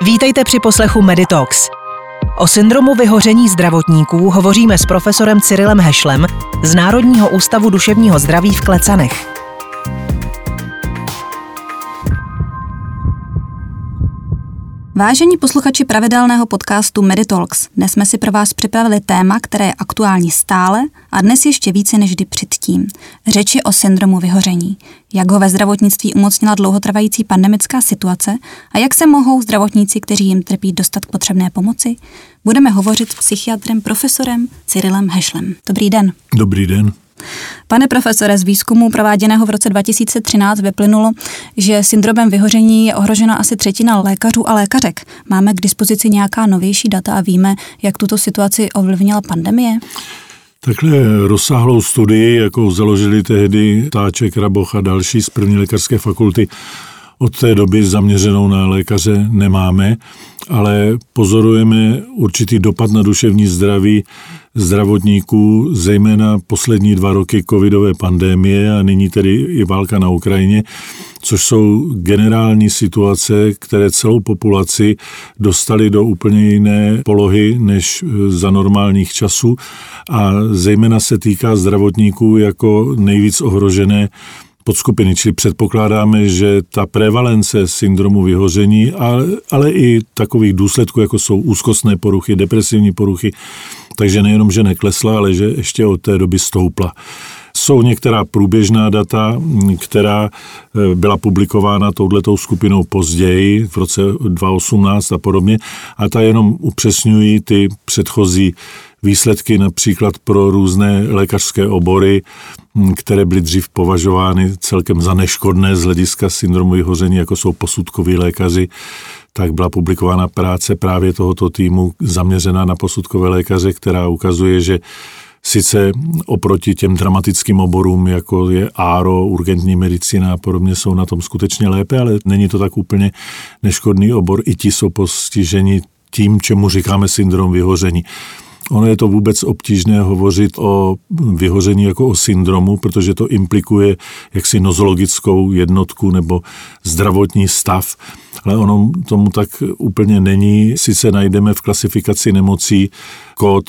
Vítejte při poslechu Meditalks. O syndromu vyhoření zdravotníků hovoříme s profesorem Cyrilem Hešlem z Národního ústavu duševního zdraví v Klecanech. Vážení posluchači pravidelného podcastu Meditalks, dnes jsme si pro vás připravili téma, které je aktuální stále a dnes ještě více než kdy předtím. Řeč je o syndromu vyhoření. Jak ho ve zdravotnictví umocnila dlouhotrvající pandemická situace a jak se mohou zdravotníci, kteří jim trpí, dostat k potřebné pomoci? Budeme hovořit s psychiatrem profesorem Cyrilem Hešlem. Dobrý den. Dobrý den. Pane profesore, z výzkumu prováděného v roce 2013 vyplynulo, že syndromem vyhoření je ohrožena asi třetina lékařů a lékařek. Máme k dispozici nějaká novější data a víme, jak tuto situaci ovlivnila pandemie? Takhle rozsáhlou studii, jakou založili tehdy Táček, Raboch a další z první lékařské fakulty, od té doby zaměřenou na lékaře nemáme, ale pozorujeme určitý dopad na duševní zdraví zdravotníků, zejména poslední 2 roky covidové pandemie a nyní tedy i válka na Ukrajině, což jsou generální situace, které celou populaci dostaly do úplně jiné polohy než za normálních časů a zejména se týká zdravotníků jako nejvíc ohrožené podskupiny, čili předpokládáme, že ta prevalence syndromu vyhoření, ale i takových důsledků, jako jsou úzkostné poruchy, depresivní poruchy, takže nejenom, že neklesla, ale že ještě od té doby stoupla. Jsou některá průběžná data, která byla publikována touhletou skupinou později, v roce 2018 a podobně, a ta jenom upřesňují ty předchozí výsledky například pro různé lékařské obory, které byly dřív považovány celkem za neškodné z hlediska syndromu vyhoření, jako jsou posudkoví lékaři, tak byla publikována práce právě tohoto týmu zaměřená na posudkové lékaře, která ukazuje, že sice oproti těm dramatickým oborům, jako je áro, urgentní medicína a podobně, jsou na tom skutečně lépe, ale není to tak úplně neškodný obor. I ti jsou postiženi tím, čemu říkáme syndrom vyhoření. Ono je to vůbec obtížné hovořit o vyhoření jako o syndromu, protože to implikuje jaksi nozologickou jednotku nebo zdravotní stav, ale ono tomu tak úplně není. Sice najdeme v klasifikaci nemocí kód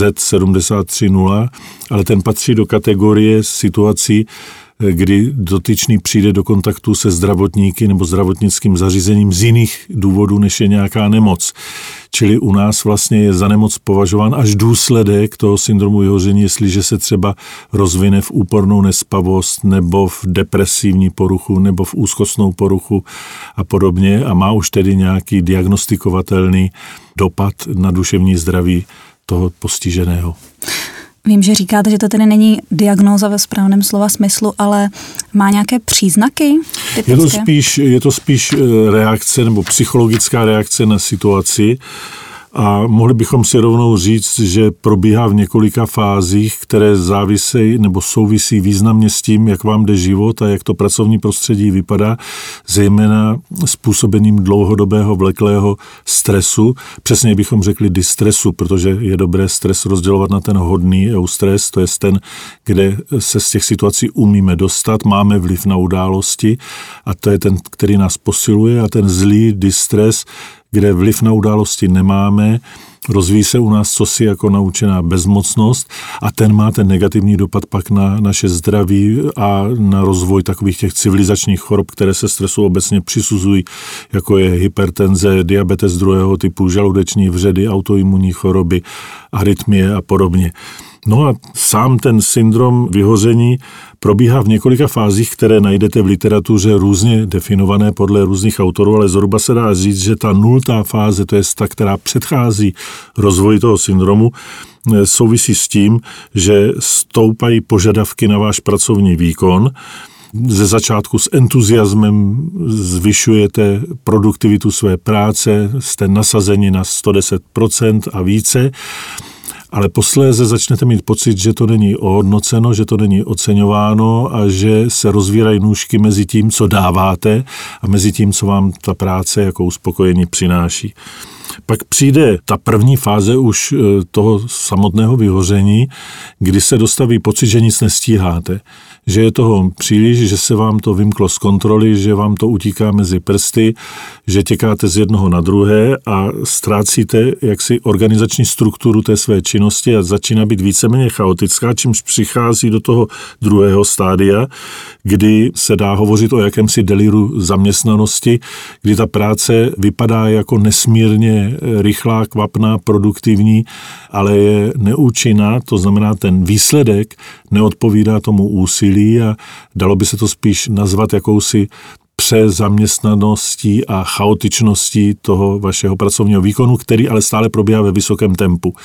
Z730, ale ten patří do kategorie situací, kdy dotyčný přijde do kontaktu se zdravotníky nebo zdravotnickým zařízením z jiných důvodů, než je nějaká nemoc. Čili u nás vlastně je za nemoc považován až důsledek toho syndromu vyhoření, jestliže se třeba rozvine v úpornou nespavost nebo v depresivní poruchu nebo v úzkostnou poruchu a podobně a má už tedy nějaký diagnostikovatelný dopad na duševní zdraví toho postiženého. Vím, že říkáte, že to tedy není diagnóza ve správném slova smyslu, ale má nějaké příznaky typické? Je to spíš reakce nebo psychologická reakce na situaci a mohli bychom si rovnou říct, že probíhá v několika fázích, které závisejí nebo souvisí významně s tím, jak vám jde život a jak to pracovní prostředí vypadá, zejména způsobením dlouhodobého vleklého stresu. Přesně bychom řekli distresu, protože je dobré stres rozdělovat na ten hodný eustres, to je ten, kde se z těch situací umíme dostat, máme vliv na události a to je ten, který nás posiluje a ten zlý distres, kde vliv na události nemáme, rozvíjí se u nás cosi jako naučená bezmocnost a ten má ten negativní dopad pak na naše zdraví a na rozvoj takových těch civilizačních chorob, které se stresu obecně přisuzují, jako je hypertenze, diabetes 2. typu, žaludeční vředy, autoimunní choroby, arytmie a podobně. No a sám ten syndrom vyhoření probíhá v několika fázích, které najdete v literatuře různě definované podle různých autorů, ale zhruba se dá říct, že ta 0. fáze, to je ta, která předchází rozvoji toho syndromu, souvisí s tím, že stoupají požadavky na váš pracovní výkon. Ze začátku s entuziasmem zvyšujete produktivitu své práce, jste nasazeni na 110% a více, ale posléze začnete mít pocit, že to není ohodnoceno, že to není oceňováno a že se rozvírají nůžky mezi tím, co dáváte a mezi tím, co vám ta práce jako uspokojení přináší. Pak přijde ta první fáze už toho samotného vyhoření, kdy se dostaví pocit, že nic nestíháte, že je toho příliš, že se vám to vymklo z kontroly, že vám to utíká mezi prsty, že těkáte z jednoho na druhé a ztrácíte jaksi organizační strukturu té své činnosti a začíná být víceméně chaotická, čímž přichází do toho druhého stádia, kdy se dá hovořit o jakémsi delíru zaměstnanosti, kdy ta práce vypadá jako nesmírně rychlá, kvapná, produktivní, ale je neúčinná, to znamená, ten výsledek neodpovídá tomu úsilí a dalo by se to spíš nazvat jakousi přezaměstnaností a chaotičností toho vašeho pracovního výkonu, který ale stále probíhá ve vysokém tempu.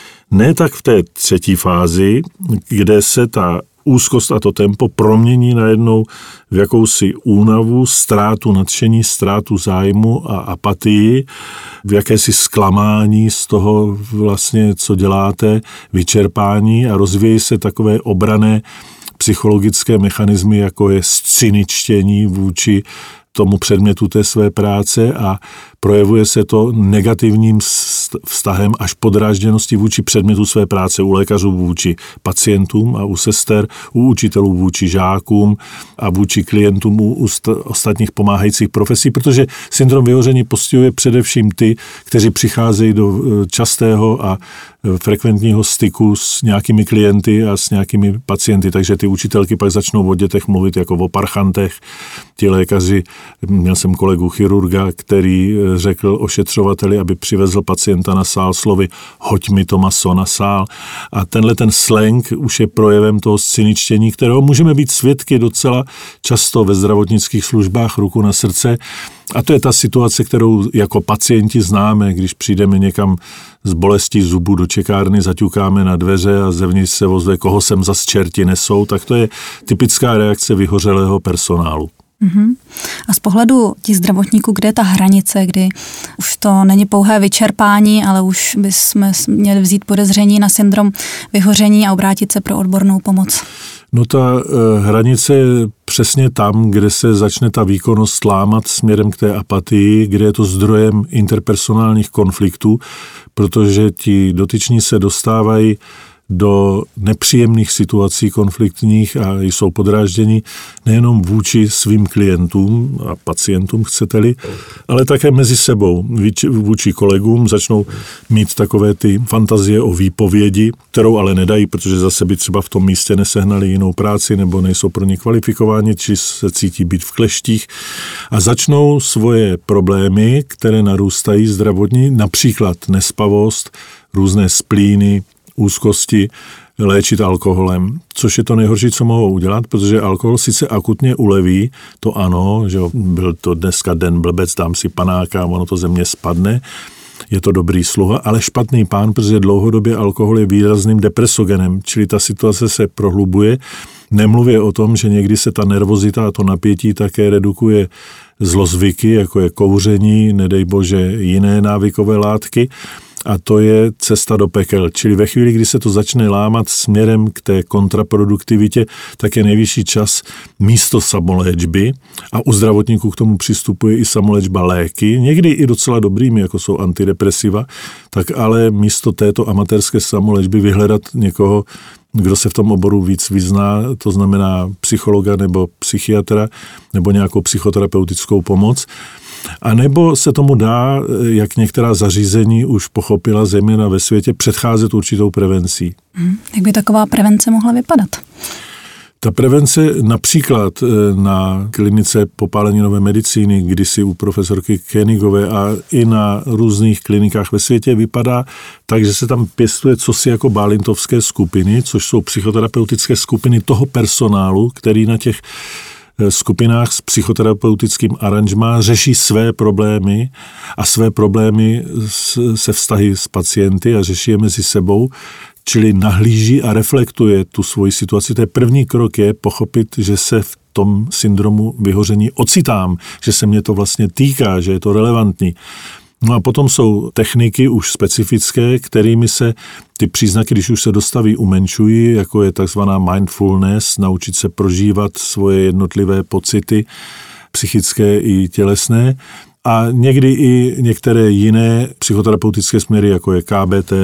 Ne tak v té třetí fázi, kde se ta úzkost a to tempo promění najednou v jakousi únavu, ztrátu nadšení, ztrátu zájmu a apatii, v jakési zklamání z toho vlastně, co děláte, vyčerpání a rozvíjí se takové obranné psychologické mechanismy, jako je scéničtění vůči tomu předmětu té své práce a projevuje se to negativním vztahem až podrážděnosti vůči předmětu své práce u lékařů vůči pacientům a u sester, u učitelů vůči žákům a vůči klientům u ostatních pomáhajících profesí, protože syndrom vyhoření postihuje především ty, kteří přicházejí do častého a frekventního styku s nějakými klienty a s nějakými pacienty, takže ty učitelky pak začnou o dětech mluvit jako o parchantech, ti lékaři, měl jsem kolegu chirurga, který řekl ošetřovateli, aby přivezl pacienta na sál slovy hoď mi to maso na sál. A tenhle ten slang už je projevem toho scéničtění, kterého můžeme být svědky docela často ve zdravotnických službách, ruku na srdce. A to je ta situace, kterou jako pacienti známe, když přijdeme někam z bolestí zubu do čekárny, zaťukáme na dveře a zevnitř se ozve, koho sem zas čerti nesou, tak to je typická reakce vyhořelého personálu. A z pohledu těch zdravotníků, kde je ta hranice, kdy už to není pouhé vyčerpání, ale už bychom měli vzít podezření na syndrom vyhoření a obrátit se pro odbornou pomoc? No ta hranice je přesně tam, kde se začne ta výkonnost lámat směrem k té apatii, kde je to zdrojem interpersonálních konfliktů, protože ti dotyční se dostávají do nepříjemných situací konfliktních a jsou podrážděni nejenom vůči svým klientům a pacientům, chcete-li, ale také mezi sebou. Vůči kolegům začnou mít takové ty fantazie o výpovědi, kterou ale nedají, protože zase by třeba v tom místě nesehnali jinou práci nebo nejsou pro ně kvalifikováni, či se cítí být v kleštích a začnou svoje problémy, které narůstají zdravotní, například nespavost, různé splíny, úzkosti, léčit alkoholem, což je to nejhorší, co mohou udělat, protože alkohol sice akutně uleví, to ano, že byl to dneska den blbec, dám si panáka, ono to ze mě spadne, je to dobrý sluha, ale špatný pán, protože dlouhodobě alkohol je výrazným depresogenem, čili ta situace se prohlubuje. Nemluvě o tom, že někdy se ta nervozita a to napětí také redukuje zlozvyky, jako je kouření, nedej bože jiné návykové látky, a to je cesta do pekel. Čili ve chvíli, kdy se to začne lámat směrem k té kontraproduktivitě, tak je nejvyšší čas místo samoléčby a u zdravotníků k tomu přistupuje i samoléčba léky, někdy i docela dobrými, jako jsou antidepresiva, tak ale místo této amatérské samoléčby vyhledat někoho, kdo se v tom oboru víc vyzná, to znamená psychologa nebo psychiatra nebo nějakou psychoterapeutickou pomoc. A nebo se tomu dá, jak některá zařízení už pochopila zejména ve světě, předcházet určitou prevencí. Jak by taková prevence mohla vypadat? Ta prevence například na klinice popáleninové medicíny, kdysi u profesorky Koenigové a i na různých klinikách ve světě vypadá tak, že se tam pěstuje cosi jako bálintovské skupiny, což jsou psychoterapeutické skupiny toho personálu, který na těch skupinách s psychoterapeutickým aranžmá řeší své problémy a své problémy se vztahy s pacienty a řeší je mezi sebou, čili nahlíží a reflektuje tu svoji situaci. To je první krok, je pochopit, že se v tom syndromu vyhoření ocitám, že se mě to vlastně týká, že je to relevantní. No a potom jsou techniky už specifické, kterými se ty příznaky, když už se dostaví, umenšují, jako je takzvaná mindfulness, naučit se prožívat svoje jednotlivé pocity, psychické i tělesné. a někdy i některé jiné psychoterapeutické směry, jako je KBT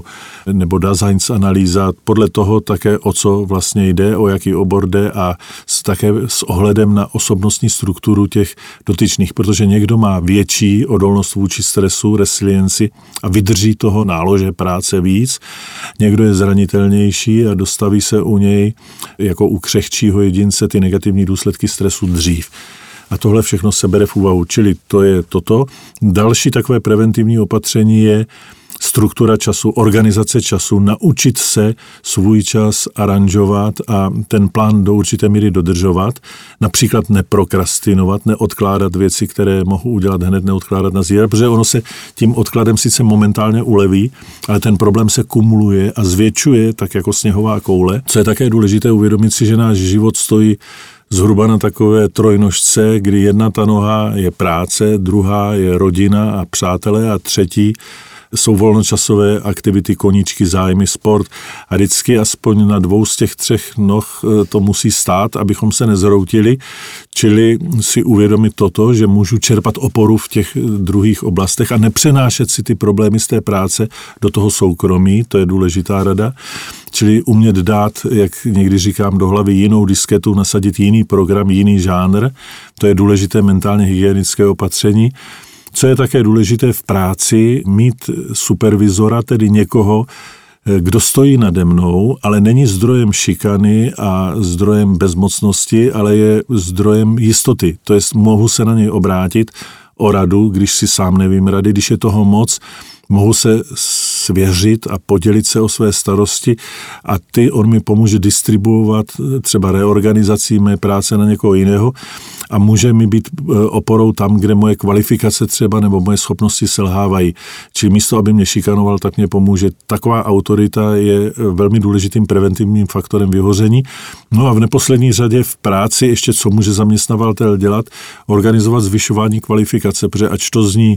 nebo Daseinsanalýza, podle toho také, o co vlastně jde, o jaký obor jde a také s ohledem na osobnostní strukturu těch dotyčných, protože někdo má větší odolnost vůči stresu, resilienci a vydrží toho nálože práce víc, někdo je zranitelnější a dostaví se u něj jako u křehčího jedince ty negativní důsledky stresu dřív. A tohle všechno se bere v úvahu, čili to je toto. Další takové preventivní opatření je struktura času, organizace času, naučit se svůj čas aranžovat a ten plán do určité míry dodržovat. Například neprokrastinovat, neodkládat věci, které mohu udělat hned, neodkládat na zítra, protože ono se tím odkladem sice momentálně uleví, ale ten problém se kumuluje a zvětšuje tak jako sněhová koule. Co je také důležité uvědomit si, že náš život stojí zhruba na takové trojnožce, kdy jedna ta noha je práce, druhá je rodina a přátelé a třetí jsou volnočasové aktivity, koníčky, zájmy, sport a vždycky aspoň na 2 z těch 3 noh to musí stát, abychom se nezhroutili, čili si uvědomit toto, že můžu čerpat oporu v těch druhých oblastech a nepřenášet si ty problémy z té práce do toho soukromí, to je důležitá rada, čili umět dát, jak někdy říkám, do hlavy jinou disketu, nasadit jiný program, jiný žánr, to je důležité mentálně hygienické opatření. Co je také důležité v práci, mít supervizora, tedy někoho, kdo stojí nade mnou, ale není zdrojem šikany a zdrojem bezmocnosti, ale je zdrojem jistoty. To jest, mohu se na něj obrátit o radu, když si sám nevím rady, když je toho moc, mohu se svěřit a podělit se o své starosti a on mi pomůže distribuovat třeba reorganizací mé práce na někoho jiného a může mi být oporou tam, kde moje kvalifikace třeba nebo moje schopnosti selhávají. Čili místo, aby mě šikanoval, tak mě pomůže. Taková autorita je velmi důležitým preventivním faktorem vyhoření. No a v neposlední řadě v práci ještě co může zaměstnavatel dělat, organizovat zvyšování kvalifikace, protože ač to zní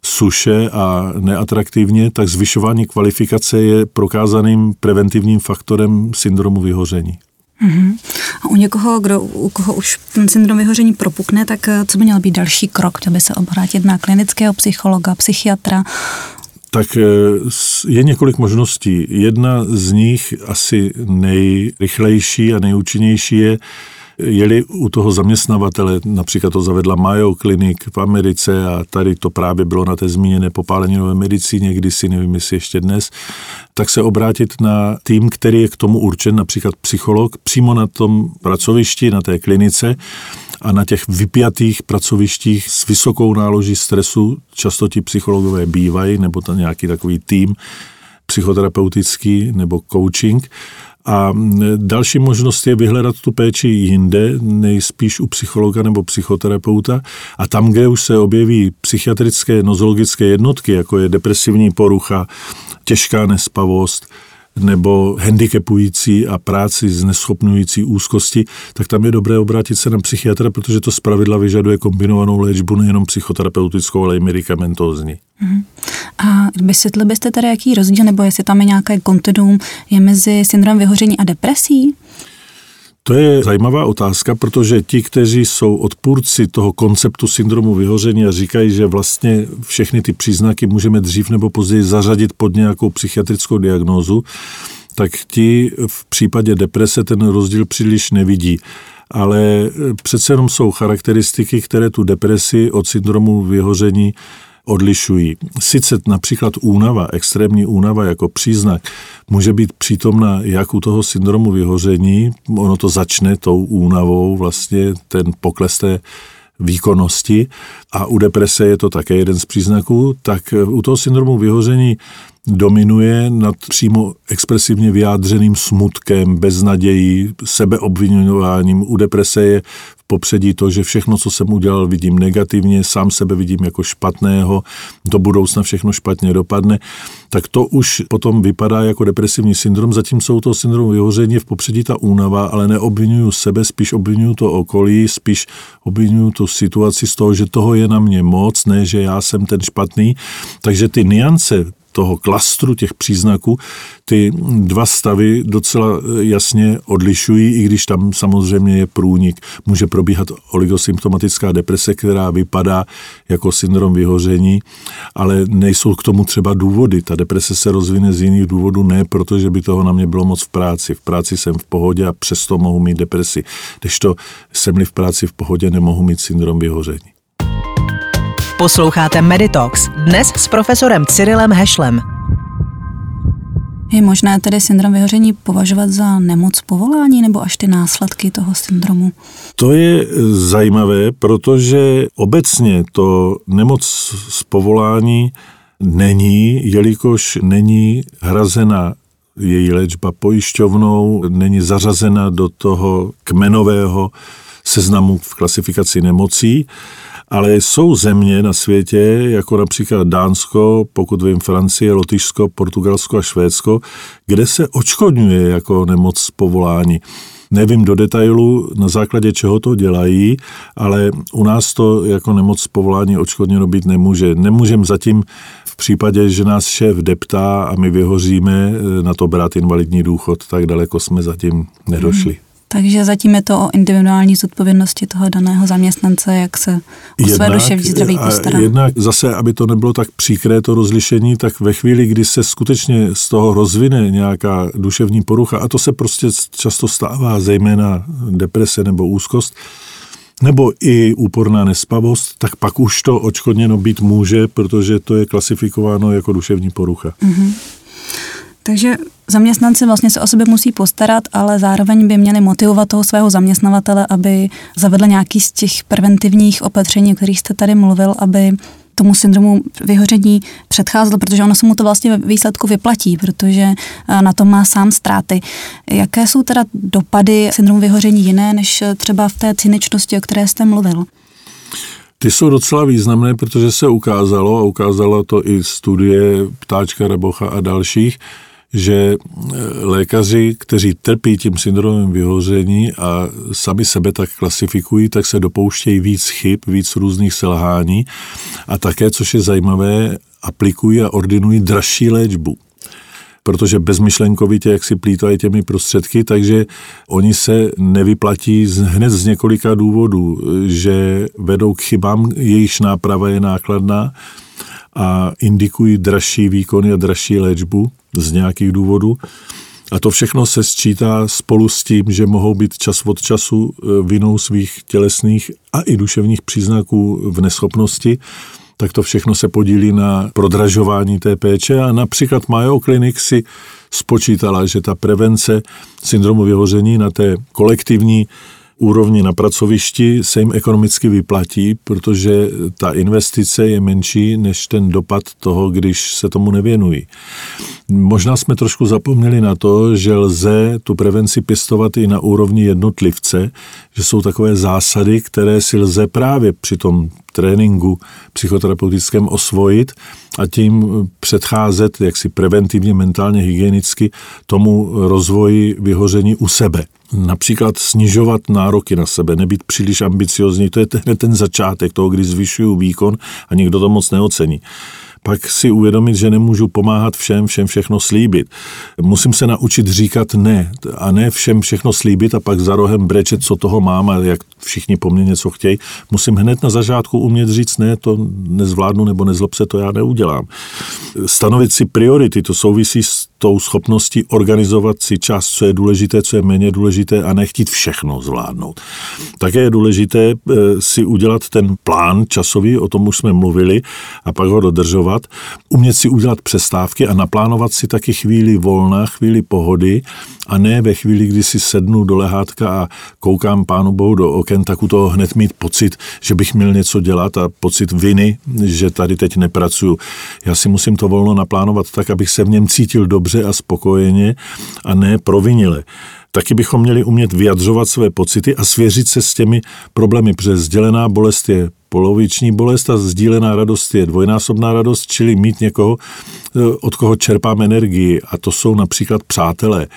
suše a neatraktivně, tak zvyšování kvalifikace je prokázaným preventivním faktorem syndromu vyhoření. A u koho už ten syndrom vyhoření propukne, tak co by měl být další krok? Chtěl by se obrátit na klinického psychologa, psychiatra? Tak je několik možností. Jedna z nich, asi nejrychlejší a nejúčinnější je-li u toho zaměstnavatele, například to zavedla Mayo Clinic v Americe a tady to právě bylo na té zmíněné popáleninové medicíně, kdysi, nevím, jestli ještě dnes, tak se obrátit na tým, který je k tomu určen, například psycholog, přímo na tom pracovišti, na té klinice a na těch vypjatých pracovištích s vysokou náloží stresu, často ti psychologové bývají, nebo tam nějaký takový tým psychoterapeutický nebo coaching. A další možnost je vyhledat tu péči jinde, nejspíš u psychologa nebo psychoterapeuta. A tam, kde už se objeví psychiatrické nozologické jednotky, jako je depresivní porucha, těžká nespavost nebo handicapující a práci zneschopňující úzkosti, tak tam je dobré obrátit se na psychiatra, protože to zpravidla vyžaduje kombinovanou léčbu, nejenom psychoterapeutickou, ale i medikamentózní. A vysvětlili byste tedy, jaký rozdíl, nebo jestli tam je nějaké kontinuum je mezi syndromem vyhoření a depresí? To je zajímavá otázka, protože ti, kteří jsou odpůrci toho konceptu syndromu vyhoření a říkají, že vlastně všechny ty příznaky můžeme dřív nebo později zařadit pod nějakou psychiatrickou diagnózu, tak ti v případě deprese ten rozdíl příliš nevidí. Ale přece jenom jsou charakteristiky, které tu depresi od syndromu vyhoření odlišují. Sice například únava, extrémní únava jako příznak může být přítomna jak u toho syndromu vyhoření, ono to začne tou únavou, vlastně ten pokles té výkonnosti a u deprese je to také jeden z příznaků, tak u toho syndromu vyhoření dominuje nad přímo expresivně vyjádřeným smutkem, beznadějí, sebeobviňováním. U deprese je v popředí to, že všechno, co jsem udělal, vidím negativně, sám sebe vidím jako špatného, do budoucna všechno špatně dopadne, tak to už potom vypadá jako depresivní syndrom, zatímco u toho syndromu vyhoření je v popředí ta únava, ale neobvinuju sebe, spíš obvinuju to okolí, spíš obvinuju tu situaci z toho, že toho je na mě moc, ne, že já jsem ten špatný, takže ty nuance toho klastru těch příznaků ty dva stavy docela jasně odlišují, i když tam samozřejmě je průnik. Může probíhat oligosymptomatická deprese, která vypadá jako syndrom vyhoření, ale nejsou k tomu třeba důvody. Ta deprese se rozvine z jiných důvodů, ne protože by toho na mě bylo moc v práci. V práci jsem v pohodě a přesto mohu mít depresi. Kdežto jsem-li v práci v pohodě, nemohu mít syndrom vyhoření. Posloucháte Meditalks, dnes s profesorem Cyrilem Hešlem. Je možné tedy syndrom vyhoření považovat za nemoc povolání nebo až ty následky toho syndromu? To je zajímavé, protože obecně to nemoc z povolání není, jelikož není hrazena její léčba pojišťovnou, není zařazena do toho kmenového seznamu v klasifikaci nemocí, ale jsou země na světě, jako například Dánsko, pokud vím Francie, Lotyšsko, Portugalsko a Švédsko, kde se odškodňuje jako nemoc z povolání. Nevím do detailu, na základě čeho to dělají, ale u nás to jako nemoc z povolání odškodněno být nemůže. Nemůžeme zatím v případě, že nás šéf deptá a my vyhoříme, na to brát invalidní důchod, tak daleko jsme zatím nedošli. Takže zatím je to o individuální zodpovědnosti toho daného zaměstnance, jak se o své duševní zdraví postará. Jednak zase, aby to nebylo tak příkré to rozlišení, tak ve chvíli, kdy se skutečně z toho rozvine nějaká duševní porucha, a to se prostě často stává, zejména deprese nebo úzkost, nebo i úporná nespavost, tak pak už to odškodněno být může, protože to je klasifikováno jako duševní porucha. Mm-hmm. Takže zaměstnanci vlastně se o sebe musí postarat, ale zároveň by měli motivovat toho svého zaměstnavatele, aby zavedl nějaký z těch preventivních opatření, o kterých jste tady mluvil, aby tomu syndromu vyhoření předcházel, protože ono se mu to vlastně ve výsledku vyplatí, protože na tom má sám ztráty. Jaké jsou teda dopady syndromu vyhoření jiné, než třeba v té cyničnosti, o které jste mluvil? Ty jsou docela významné, protože se ukázalo, a ukázala to i studie Ptáčka, Rabocha a dalších, že lékaři, kteří trpí tím syndromem vyhoření a sami sebe tak klasifikují, tak se dopouštějí víc chyb, víc různých selhání a také, což je zajímavé, aplikují a ordinují dražší léčbu. Protože bezmyšlenkovitě, jak si plýtvají těmi prostředky, takže oni se nevyplatí hned z několika důvodů, že vedou k chybám, jejichž náprava je nákladná a indikují dražší výkony a dražší léčbu z nějakých důvodů. A to všechno se sčítá spolu s tím, že mohou být čas od času vinou svých tělesných a i duševních příznaků v neschopnosti, tak to všechno se podílí na prodražování té péče a například Mayo Clinic si spočítala, že ta prevence syndromu vyhoření na té kolektivní úrovni na pracovišti se jim ekonomicky vyplatí, protože ta investice je menší než ten dopad toho, když se tomu nevěnují. Možná jsme trošku zapomněli na to, že lze tu prevenci pěstovat i na úrovni jednotlivce, že jsou takové zásady, které si lze právě při tom tréninku psychoterapeutickém osvojit a tím předcházet jaksi preventivně, mentálně, hygienicky tomu rozvoji vyhoření u sebe. Například snižovat nároky na sebe, nebýt příliš ambiciozní, to je ten začátek toho, kdy zvyšuju výkon a nikdo to moc neocení. Pak si uvědomit, že nemůžu pomáhat všem všechno slíbit. Musím se naučit říkat ne a ne všem všechno slíbit a pak za rohem brečet, co toho mám a jak všichni po mně něco chtějí. Musím hned na začátku umět říct ne, to nezvládnu nebo nezlob se, to já neudělám. Stanovit si priority, to souvisí s tou schopností organizovat si čas, co je důležité, co je méně důležité a nechtít všechno zvládnout. Také je důležité si udělat ten plán časový, o tom už jsme mluvili, a pak ho dodržovat, umět si udělat přestávky a naplánovat si taky chvíli volna, chvíli pohody a ne ve chvíli, kdy si sednu do lehátka a koukám Pánu Bohu do oken, tak u toho hned mít pocit, že bych měl něco dělat a pocit viny, že tady teď nepracuju. Já si musím to volno naplánovat tak, abych se v něm cítil dobře a spokojeně a ne provinile. Taky bychom měli umět vyjadřovat své pocity a svěřit se s těmi problémy, protože sdělená bolest je poloviční bolest a sdílená radost je dvojnásobná radost, čili mít někoho, od koho čerpám energii, a to jsou například přátelé.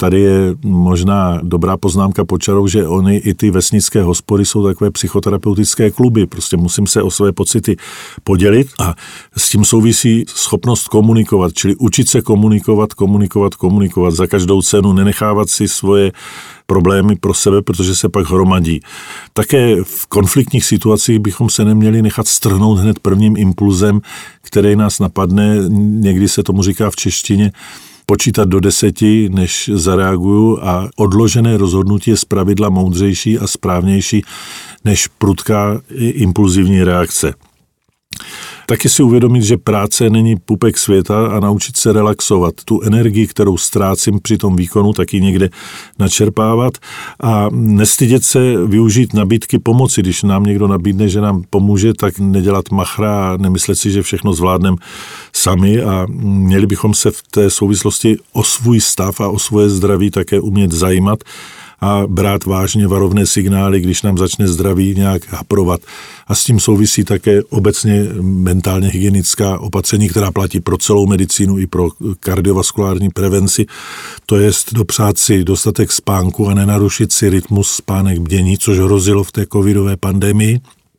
tady je možná dobrá poznámka pod čarou, že oni i ty vesnické hospody jsou takové psychoterapeutické kluby. Prostě musím se o své pocity podělit a s tím souvisí schopnost komunikovat, čili učit se komunikovat za každou cenu, nenechávat si svoje problémy pro sebe, protože se pak hromadí. Také v konfliktních situacích bychom se neměli nechat strhnout hned prvním impulzem, který nás napadne, někdy se tomu říká v češtině, počítat do 10, než zareaguju, a odložené rozhodnutí je zpravidla moudřejší a správnější než prudká impulzivní reakce. Taky si uvědomit, že práce není pupek světa a naučit se relaxovat. Tu energii, kterou ztrácím při tom výkonu, taky někde načerpávat a nestydět se využít nabídky pomoci. Když nám někdo nabídne, že nám pomůže, tak nedělat machra a nemyslet si, že všechno zvládneme sami, a měli bychom se v té souvislosti o svůj stav a o svoje zdraví také umět zajímat a brát vážně varovné signály, když nám začne zdraví nějak haprovat. A s tím souvisí také obecně mentálně hygienická opatření, která platí pro celou medicínu i pro kardiovaskulární prevenci. To je dopřát si dostatek spánku a nenarušit si rytmus spánek bdění, což hrozilo v té covidové pandemii.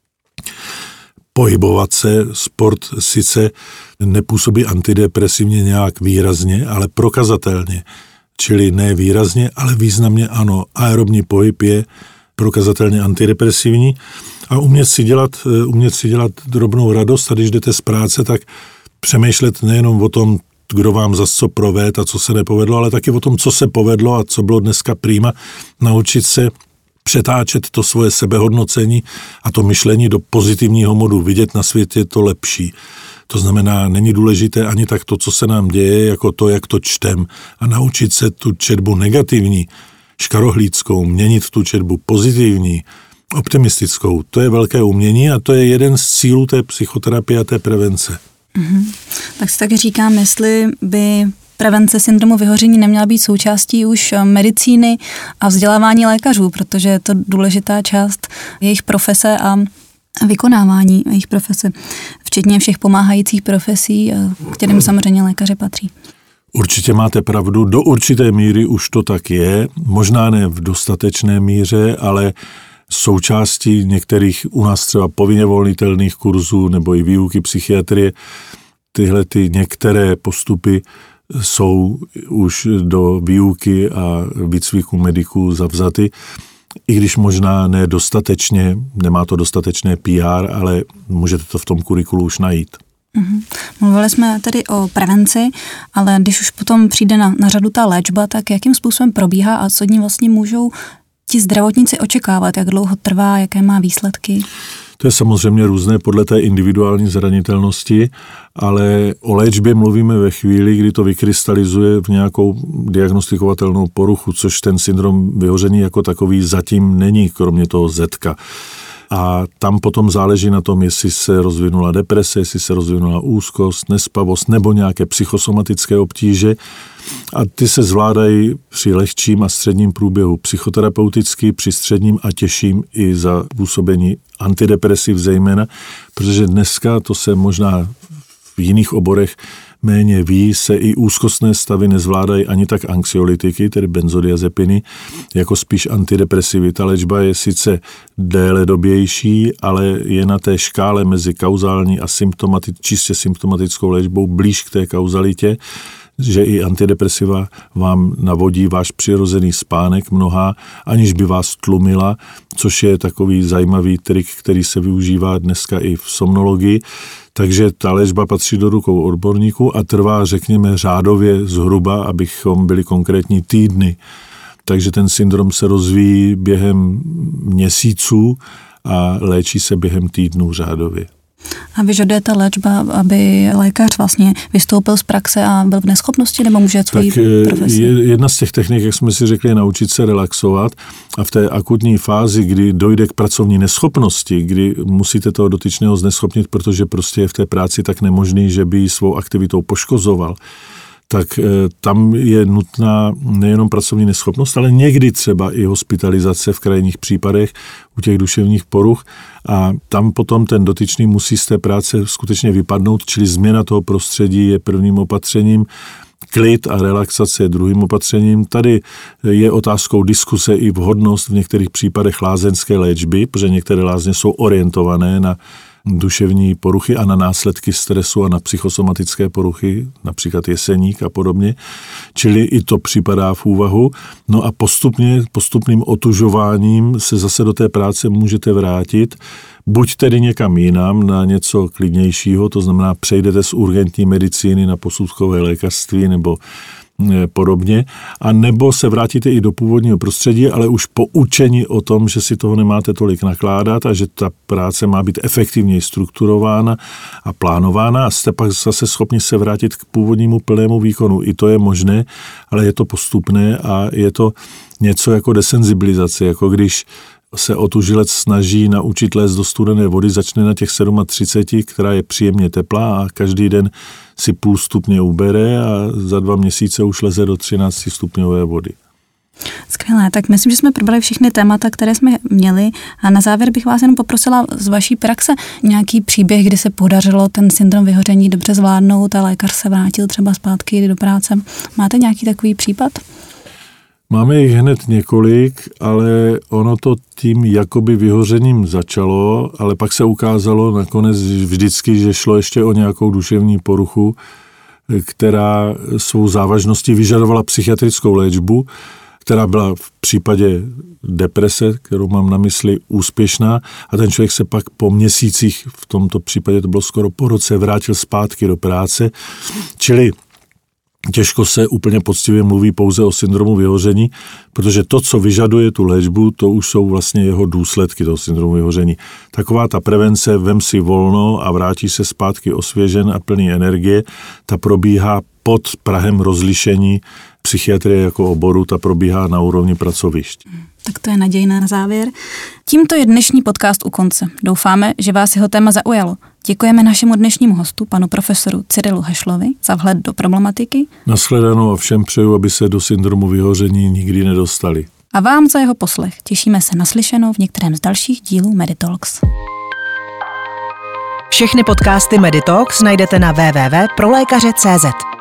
Pohybovat se, sport sice nepůsobí antidepresivně nějak výrazně, ale prokazatelně. Čili ne výrazně, ale významně ano. Aerobní pohyb je prokazatelně antidepresivní a umět si dělat drobnou radost, a když jdete z práce, tak přemýšlet nejenom o tom, kdo vám zas co proved a co se nepovedlo, ale taky o tom, co se povedlo a co bylo dneska prima. Naučit se přetáčet to svoje sebehodnocení a to myšlení do pozitivního modu, vidět na světě to lepší. To znamená, není důležité ani tak to, co se nám děje, jako to, jak to čtem, a naučit se tu četbu negativní, škarohlídskou, měnit v tu četbu pozitivní, optimistickou. To je velké umění a to je jeden z cílů té psychoterapie a té prevence. Tak si taky říkám, jestli by prevence syndromu vyhoření neměla být součástí už medicíny a vzdělávání lékařů, protože je to důležitá část jejich profese a vykonávání jejich profese, včetně všech pomáhajících profesí, kterým samozřejmě lékaři patří. Určitě máte pravdu, do určité míry už to tak je, možná ne v dostatečné míře, ale součástí některých u nás třeba povinně volnitelných kurzů nebo i výuky psychiatrie, tyhle ty některé postupy jsou už do výuky a výcviku mediků zavzaty, i když možná ne dostatečně, nemá to dostatečné PR, ale můžete to v tom kurikulu už najít. Mluvili jsme tedy o prevenci, ale když už potom přijde na řadu ta léčba, tak jakým způsobem probíhá a co dní vlastně můžou ti zdravotníci očekávat, jak dlouho trvá, jaké má výsledky? To je samozřejmě různé podle té individuální zranitelnosti, ale o léčbě mluvíme ve chvíli, kdy to vykrystalizuje v nějakou diagnostikovatelnou poruchu, což ten syndrom vyhoření jako takový zatím není, kromě toho zetka. A tam potom záleží na tom, jestli se rozvinula deprese, jestli se rozvinula úzkost, nespavost nebo nějaké psychosomatické obtíže. A ty se zvládají při lehčím a středním průběhu psychoterapeuticky, při středním a těžším i za působení antidepresiv zejména, protože dneska to se možná v jiných oborech méně ví, se i úzkostné stavy nezvládají ani tak anxiolytiky, tedy benzodiazepiny, jako spíš antidepresivy. Ta léčba je sice déledobější, ale je na té škále mezi kauzální a čistě symptomatickou léčbou blíž k té kauzalitě, že i antidepresiva vám navodí váš přirozený spánek mnohá, aniž by vás tlumila, což je takový zajímavý trik, který se využívá dneska i v somnologii. Takže ta léčba patří do rukou odborníků a trvá, řekněme, řádově zhruba, abychom byli konkrétní, týdny. Takže ten syndrom se rozvíjí během měsíců a léčí se během týdnů řádově. A vyžaduje ta léčba, aby lékař vlastně vystoupil z praxe a byl v neschopnosti, nebo může svoji profesi? Jedna z těch technik, jak jsme si řekli, je naučit se relaxovat a v té akutní fázi, kdy dojde k pracovní neschopnosti, kdy musíte toho dotyčného zneschopnit, protože prostě je v té práci tak nemožný, že by ji svou aktivitou poškozoval, tak tam je nutná nejenom pracovní neschopnost, ale někdy třeba i hospitalizace v krajních případech u těch duševních poruch a tam potom ten dotyčný musí z té práce skutečně vypadnout, čili změna toho prostředí je prvním opatřením. klid a relaxace je druhým opatřením. Tady je otázkou diskuse i vhodnost v některých případech lázeňské léčby, protože některé lázně jsou orientované na duševní poruchy a na následky stresu a na psychosomatické poruchy, například jeseník a podobně. Čili i to připadá v úvahu. No a postupným otužováním se zase do té práce můžete vrátit, buď tedy někam jinam, na něco klidnějšího, to znamená přejdete z urgentní medicíny na posudkové lékařství nebo podobně, a nebo se vrátíte i do původního prostředí, ale už poučeni o tom, že si toho nemáte tolik nakládat a že ta práce má být efektivněji strukturována a plánována a jste pak zase schopni se vrátit k původnímu plnému výkonu. I to je možné, ale je to postupné a je to něco jako desenzibilizace, jako když se otužilec snaží naučit lézt do studené vody, začne na těch 37, která je příjemně teplá a každý den si půl stupně ubere a za 2 měsíce už leze do 13 stupňové vody. Skvělé, tak myslím, že jsme probrali všechny témata, které jsme měli a na závěr bych vás jenom poprosila z vaší praxe nějaký příběh, kdy se podařilo ten syndrom vyhoření dobře zvládnout a lékař se vrátil třeba zpátky do práce. Máte nějaký takový případ? Máme jich hned několik, ale ono to tím jakoby vyhořením začalo, ale pak se ukázalo nakonec vždycky, že šlo ještě o nějakou duševní poruchu, která svou závažností vyžadovala psychiatrickou léčbu, která byla v případě deprese, kterou mám na mysli, úspěšná a ten člověk se pak po měsících, v tomto případě to bylo skoro po roce, vrátil zpátky do práce, čili těžko se úplně poctivě mluví pouze o syndromu vyhoření, protože to, co vyžaduje tu léčbu, to už jsou vlastně jeho důsledky toho syndromu vyhoření. Taková ta prevence, vem si volno a vrátí se zpátky osvěžen a plný energie, ta probíhá pod prahem rozlišení psychiatrie jako oboru, ta probíhá na úrovni pracovišť. Tak to je nadějné na závěr. Tímto je dnešní podcast u konce. Doufáme, že vás jeho téma zaujalo. Děkujeme našemu dnešnímu hostu, panu profesoru Cyrilu Hešlovi, za vhled do problematiky. Nashledanou a všem přeju, aby se do syndromu vyhoření nikdy nedostali. A vám za jeho poslech. Těšíme se na slyšenou v některém z dalších dílů Meditalks. Všechny podcasty Meditalks najdete na www.prolékaře.cz.